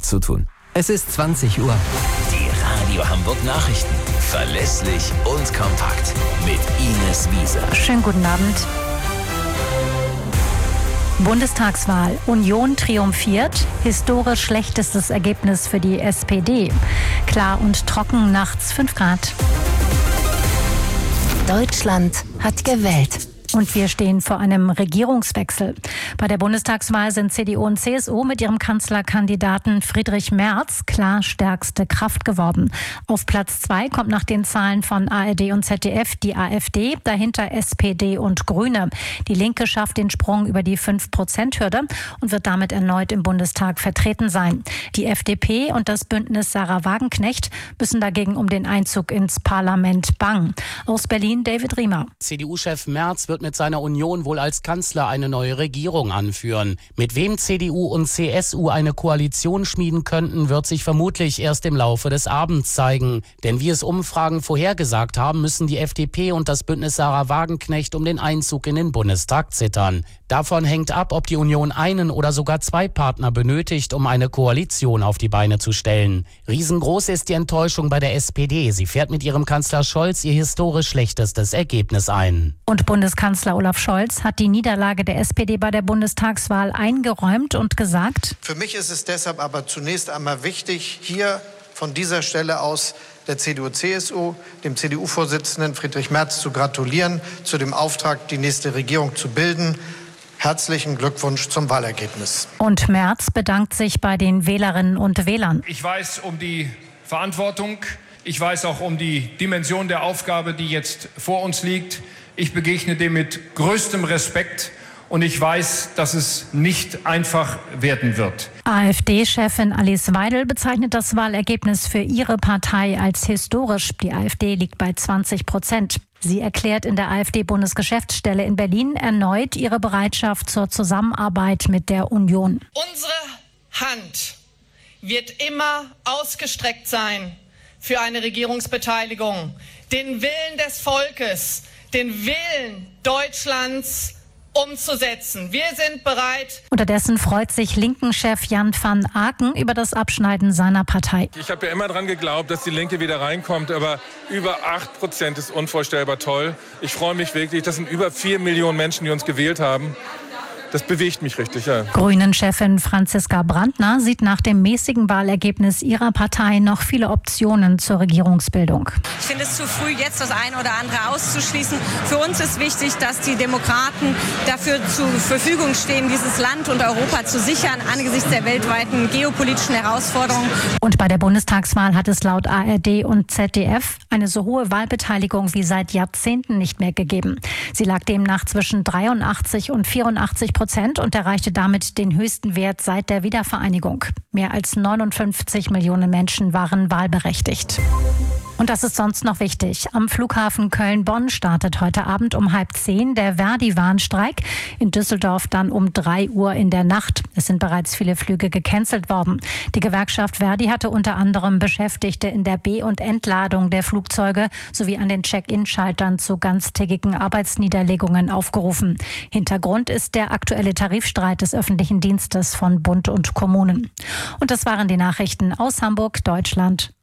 zu tun. Es ist 20 Uhr. Die Radio Hamburg Nachrichten. Verlässlich und kompakt. Mit Ines Wieser. Schönen guten Abend. Bundestagswahl. Union triumphiert. Historisch schlechtestes Ergebnis für die SPD. Klar und trocken, nachts 5 Grad. Deutschland hat gewählt. Und wir stehen vor einem Regierungswechsel. Bei der Bundestagswahl sind CDU und CSU mit ihrem Kanzlerkandidaten Friedrich Merz klar stärkste Kraft geworden. Auf Platz 2 kommt nach den Zahlen von ARD und ZDF die AfD, dahinter SPD und Grüne. Die Linke schafft den Sprung über die 5%-Hürde und wird damit erneut im Bundestag vertreten sein. Die FDP und das Bündnis Sarah Wagenknecht müssen dagegen um den Einzug ins Parlament bangen. Aus Berlin David Riemer. CDU-Chef Merz wird mit seiner Union wohl als Kanzler eine neue Regierung anführen. Mit wem CDU und CSU eine Koalition schmieden könnten, wird sich vermutlich erst im Laufe des Abends zeigen. Denn wie es Umfragen vorhergesagt haben, müssen die FDP und das Bündnis Sarah Wagenknecht um den Einzug in den Bundestag zittern. Davon hängt ab, ob die Union einen oder sogar 2 Partner benötigt, um eine Koalition auf die Beine zu stellen. Riesengroß ist die Enttäuschung bei der SPD. Sie fährt mit ihrem Kanzler Scholz ihr historisch schlechtestes Ergebnis ein. Und Bundeskanzler Olaf Scholz hat die Niederlage der SPD bei der Bundestagswahl eingeräumt und gesagt: Für mich ist es deshalb aber zunächst einmal wichtig, hier von dieser Stelle aus der CDU-CSU, dem CDU-Vorsitzenden Friedrich Merz zu gratulieren, zu dem Auftrag, die nächste Regierung zu bilden. Herzlichen Glückwunsch zum Wahlergebnis. Und Merz bedankt sich bei den Wählerinnen und Wählern. Ich weiß um die Verantwortung. Ich weiß auch um die Dimension der Aufgabe, die jetzt vor uns liegt. Ich begegne dem mit größtem Respekt. Und ich weiß, dass es nicht einfach werden wird. AfD-Chefin Alice Weidel bezeichnet das Wahlergebnis für ihre Partei als historisch. Die AfD liegt bei 20%. Sie erklärt in der AfD-Bundesgeschäftsstelle in Berlin erneut ihre Bereitschaft zur Zusammenarbeit mit der Union. Unsere Hand wird immer ausgestreckt sein für eine Regierungsbeteiligung. Den Willen des Volkes, den Willen Deutschlands umzusetzen. Wir sind bereit. Unterdessen freut sich Linken-Chef Jan van Aken über das Abschneiden seiner Partei. Ich habe ja immer dran geglaubt, dass die Linke wieder reinkommt, aber über 8% ist unvorstellbar toll. Ich freue mich wirklich, das sind über 4 Millionen Menschen, die uns gewählt haben. Das bewegt mich richtig, ja. Grünen-Chefin Franziska Brandner sieht nach dem mäßigen Wahlergebnis ihrer Partei noch viele Optionen zur Regierungsbildung. Ich finde es zu früh, jetzt das eine oder andere auszuschließen. Für uns ist wichtig, dass die Demokraten dafür zur Verfügung stehen, dieses Land und Europa zu sichern angesichts der weltweiten geopolitischen Herausforderungen. Und bei der Bundestagswahl hat es laut ARD und ZDF eine so hohe Wahlbeteiligung wie seit Jahrzehnten nicht mehr gegeben. Sie lag demnach zwischen 83 und 84% und erreichte damit den höchsten Wert seit der Wiedervereinigung. Mehr als 59 Millionen Menschen waren wahlberechtigt. Und das ist sonst noch wichtig. Am Flughafen Köln-Bonn startet heute Abend um 9:30 der Verdi-Warnstreik. In Düsseldorf dann um 3 Uhr in der Nacht. Es sind bereits viele Flüge gecancelt worden. Die Gewerkschaft Verdi hatte unter anderem Beschäftigte in der Be- und Entladung der Flugzeuge sowie an den Check-in-Schaltern zu ganztägigen Arbeitsniederlegungen aufgerufen. Hintergrund ist der aktuelle Tarifstreit des öffentlichen Dienstes von Bund und Kommunen. Und das waren die Nachrichten aus Hamburg, Deutschland